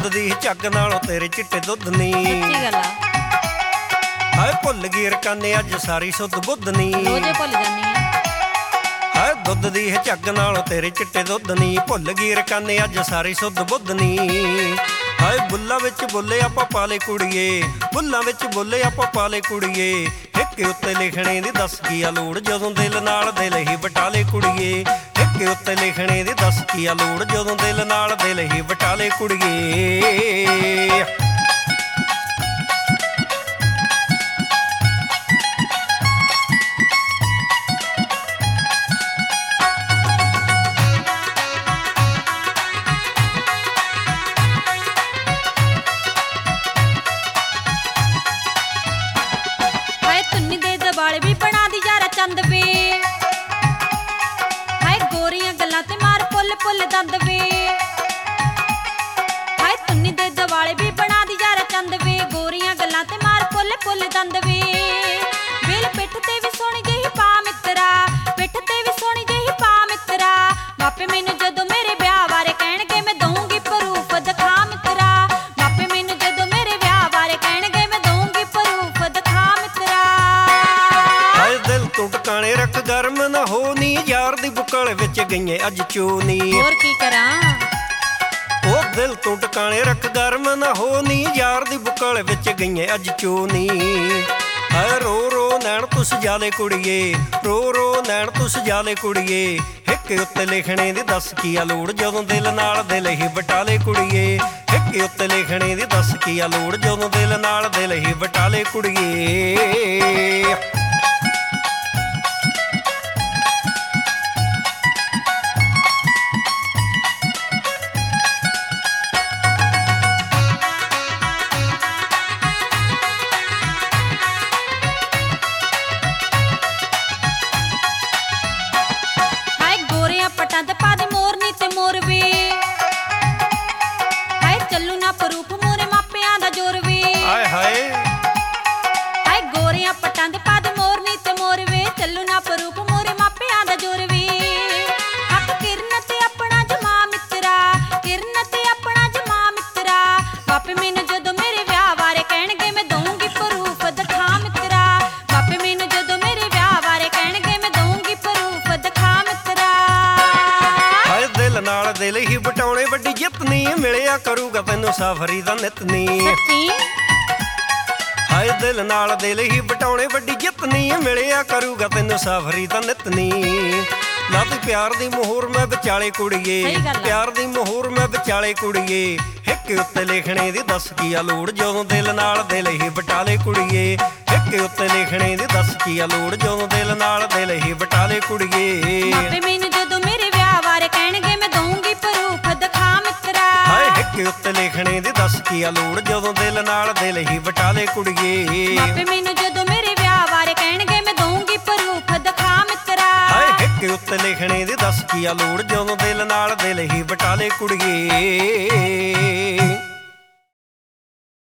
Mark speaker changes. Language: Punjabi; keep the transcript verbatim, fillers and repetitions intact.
Speaker 1: ਦੁੱਧ ਦੀ ਝੱਗ ਨਾਲੋਂ ਤੇਰੇ ਚਿੱਟੇ ਦੁੱਧ ਨੀ।
Speaker 2: ਸੱਚੀ ਗੱਲ ਆ।
Speaker 1: ਹਾਏ ਭੁੱਲ ਗਈ ਰਕਾਨੇ ਅੱਜ ਸਾਰੀ ਸੁੱਧ ਬੁੱਧ ਨੀ।
Speaker 2: ਰੋਜ਼ੇ ਭੁੱਲ ਜਾਂਦੀ ਆ।
Speaker 1: ਹਾਏ ਦੁੱਧ ਦੀ ਝੱਗ ਨਾਲੋਂ ਤੇਰੇ ਚਿੱਟੇ ਦੁੱਧ ਨੀ। ਭੁੱਲ ਗਈ ਰਕਾਨੇ ਅੱਜ ਸਾਰੀ ਸੁੱਧ ਬੁੱਧ ਨੀ। ਹਾਏ ਬੁੱਲਾਂ ਵਿੱਚ ਬੋਲੇ ਆਪਾਂ ਪਾਲੇ ਕੁੜੀਏ, ਬੁੱਲਾਂ ਵਿੱਚ ਬੋਲੇ ਆਪਾਂ ਪਾਲੇ ਕੁੜੀਏ। ਹਿੱਕੇ ਉੱਤੇ ਲਿਖਣੇ ਦੀ ਦੱਸ ਕੀ ਆ ਲੋੜ ਜਦੋਂ ਦਿਲ ਨਾਲ ਦਿਲ ਹੀ ਬਟਾਲੇ ਕੁੜੀਏ। ਹਿੱਕੇ ਉੱਤੇ ਲਿਖਣੇ ਦੀ ਦੱਸ ਕੀ ਆ ਲੋੜ ਜਦੋਂ ਦਿਲ ਨਾਲ ਦਿਲ ਹੀ ਬਟਾਲੇ ਕੁੜੀਏ।
Speaker 2: ਵਾਲੇ ਵੀ ਬਣਾ ਦੀ ਯਾਰਾ ਚੰਦ ਵੇ। ਹਾਏ ਗੋਰੀਆਂ ਗੱਲਾਂ ਤੇ ਮਾਰ ਪੁੱਲ ਪੁੱਲ ਦੰਦ ਵੇ। ਹਾਏ ਤੁੰਨੀ ਦੇ ਦਿਵਾਲੇ ਵੀ ਬਣਾ ਦੀ ਯਾਰਾ ਚੰਦ ਵੇ। ਗੋਰੀਆਂ ਗੱਲਾਂ ਤੇ ਮਾਰ ਪੁੱਲ ਪੁੱਲ ਦੰਦ ਵੇ। ਵੇਲ ਪਿੱਠ ਤੇ ਵੀ ਸੋਹਣੀ ਜਿਹੀ ਪਾ ਮਿੱਤਰਾ, ਪਿੱਠ ਤੇ ਵੀ ਸੋਹਣੀ ਜਿਹੀ ਪਾ ਮਿੱਤਰਾ। ਮਾਪੇ ਮੈਨੂੰ ਜਦੋਂ ਮੇਰੇ ਵਿਆਹ ਬਾਰੇ ਕਹਿਣਗੇ ਮੈਂ ਦਊਂਗੀ ਪ੍ਰੂਫ ਦਿਖਾ ਮਿੱਤਰਾ। ਮਾਪੇ ਮੈਨੂੰ ਜਦੋਂ ਮੇਰੇ ਵਿਆਹ ਬਾਰੇ ਕਹਿਣਗੇ ਮੈਂ ਦਊਂਗੀ ਪ੍ਰੂਫ ਦਿਖਾ ਮਿੱਤਰਾ।
Speaker 1: ਦਿਲ ਤੋਂ ਟਿਕਾਣੇ ਰੱਖ ਗਰਮ ਨਾ ਹੋ ਨੀ, ਯਾਰ ਦੀ ਬੁੱਕਲ ਵਿੱਚ ਗਈਏ ਅੱਜ ਚੋਨੀ।
Speaker 2: ਹੋਰ ਕੀ ਕਰਾਂ
Speaker 1: ਉਹ ਦਿਲ ਤੋਂ ਟਿਕਾਣੇ ਰੱਖ ਗਰਮ ਨਾ ਹੋ ਨੀ, ਯਾਰ ਦੀ ਬੁੱਕਲ ਵਿੱਚ ਗਈਏ ਅੱਜ ਚੋਨੀ। ਹਾਏ ਰੋ ਰੋ ਨੈਣ ਤੂੰ ਸਜਾਲੇ ਕੁੜੀਏ, ਰੋ ਰੋ ਨੈਣ ਤੂੰ ਸਜਾਲੇ ਕੁੜੀਏ। ਹਿੱਕੇ ਉੱਤੇ ਲਿਖਣੇ ਦੀ ਦੱਸ ਕੀ ਆ ਲੋੜ ਜਦੋਂ ਦਿਲ ਨਾਲ ਦਿਲ ਹੀ ਬਟਾਲੇ ਕੁੜੀਏ। ਹਿੱਕੇ ਉੱਤੇ ਲਿਖਣੇ ਦੀ ਦੱਸ ਕੀ ਆ ਲੋੜ ਜਦੋਂ ਦਿਲ ਨਾਲ ਦਿਲ ਹੀ ਬਟਾਲੇ ਕੁੜੀਏ।
Speaker 2: ਪਟਾਂ ਤੇ ਪਾ ਦੇ ਮੋਰਨੀ ਤੇ ਮੋਰ ਵੇ। ਹਾਏ ਚੱਲੂ ਨਾ ਪ੍ਰੂਫ ਮੋਰੇ ਮਾਪਿਆਂ ਦਾ ਜੋਰ ਵੇ।
Speaker 1: ਹਾਏ ਹਾਏ
Speaker 2: ਹਾਏ ਗੋਰਿਆਂ ਪਟਾਂ ਤੇ ਪਾ ਦੇ ਮੋਰਨੀ ਤੇ ਮੋਰ ਵੇ। ਚੱਲੂ ਨਾ ਪ੍ਰੂਫ ਮੋਰੇ ਮਾਪਿਆਂ ਦਾ ਜੋਰ ਵੇ। ਹੱਕ ਕਿਰਨ ਤੇ ਆਪਣਾ ਜਮਾ ਮਿੱਤਰਾ, ਕਿਰਨ ਤੇ ਆਪਣਾ ਜਮਾ ਮਿੱਤਰਾ। ਮਾਪੇ ਮੈਨੂੰ ਜਦੋਂ ਮੇਰੇ ਵਿਆਹ ਬਾਰੇ ਕਹਿਣਗੇ ਮੈਂ ਦਊਂਗੀ ਪ੍ਰੂਫ ਦਿਖਾ ਮਿੱਤਰਾ। ਮਾਪੇ ਮੈਨੂੰ ਜਦੋਂ ਮੇਰੇ ਵਿਆਹ ਬਾਰੇ ਕਹਿਣਗੇ ਮੈਂ ਦਊਂਗੀ ਪ੍ਰੂਫ ਦਿਖਾ ਮਿੱਤਰਾ।
Speaker 1: ਦਿਲ ਨਾਲ ਦਿਲ ਹੀ ਬਟਾਉਣੇ ਵੱਡੀ ਜਿੱਤ ਨੀ, ਮਿਲਿਆ ਕਰੂਗਾ ਤੈਨੂੰ ਸਾਫਰੀ ਦਾ ਨਿਤ ਨੀ।
Speaker 2: ਸੱਚੀ
Speaker 1: ਹਾਏ ਦਿਲ ਨਾਲ ਦਿਲ ਹੀ ਬਟਾਉਣੇ ਵੱਡੀ ਜਿੱਤ ਨੀ, ਮਿਲਿਆ ਕਰੂਗਾ ਤੈਨੂੰ ਸਾਫਰੀ ਦਾ ਨਿਤ ਨੀ। ਲਾ ਤੂੰ ਪਿਆਰ ਦੀ ਮੋਹਰ ਮੈਂ ਵਿਚਾਲੇ ਕੁੜੀਏ, ਪਿਆਰ ਦੀ ਮੋਹਰ ਮੈਂ ਵਿਚਾਲੇ ਕੁੜੀਏ। ਹਿੱਕੇ ਉੱਤੇ ਲਿਖਣੇ ਦੀ ਦੱਸ ਕੀ ਆ ਲੋੜ ਜਦੋਂ ਦਿਲ ਨਾਲ ਦਿਲ ਹੀ ਬਟਾਲੇ ਕੁੜੀਏ। ਹਿੱਕੇ ਉੱਤੇ ਲਿਖਣੇ ਦੀ ਦੱਸ ਕੀ ਆ ਲੋੜ ਜਦੋਂ ਦਿਲ ਨਾਲ ਦਿਲ ਹੀ ਬਟਾਲੇ ਕੁੜੀਏ।
Speaker 2: ਮਾਪੇ ਮੈਨੂੰ ਜਦੋਂ ਮੇਰੇ ਵਿਆਹ ਬਾਰੇ ਕਹਿਣਗੇ ਮੈਂ ਦਊਂਗੀ ਪ੍ਰੂਫ ਦਿਖਾ ਮਿੱਤਰਾ।
Speaker 1: ਹਾਏ ਹਿੱਕੇ ਉੱਤੇ ਲਿਖਣੇ ਦੀ ਦੱਸ ਕੀ ਆ ਲੋੜ ਜਦੋਂ ਦਿਲ ਨਾਲ ਦਿਲ ਹੀ ਬਟਾਲੇ ਕੁੜੀਏ।
Speaker 2: ਮਾਪੇ ਮੈਨੂੰ ਜਦੋਂ ਮੇਰੇ ਵਿਆਹ ਬਾਰੇ ਕਹਿਣਗੇ ਮੈਂ ਦਊਂਗੀ ਪ੍ਰੂਫ ਦਿਖਾ ਮਿੱਤਰਾ।
Speaker 1: ਹਾਏ ਹਿੱਕੇ ਉੱਤੇ ਲਿਖਣੇ ਦੀ ਦੱਸ ਕੀ ਆ ਲੋੜ ਜਦੋਂ ਦਿਲ ਨਾਲ ਦਿਲ ਹੀ ਬਟਾਲੇ ਕੁੜੀਏ।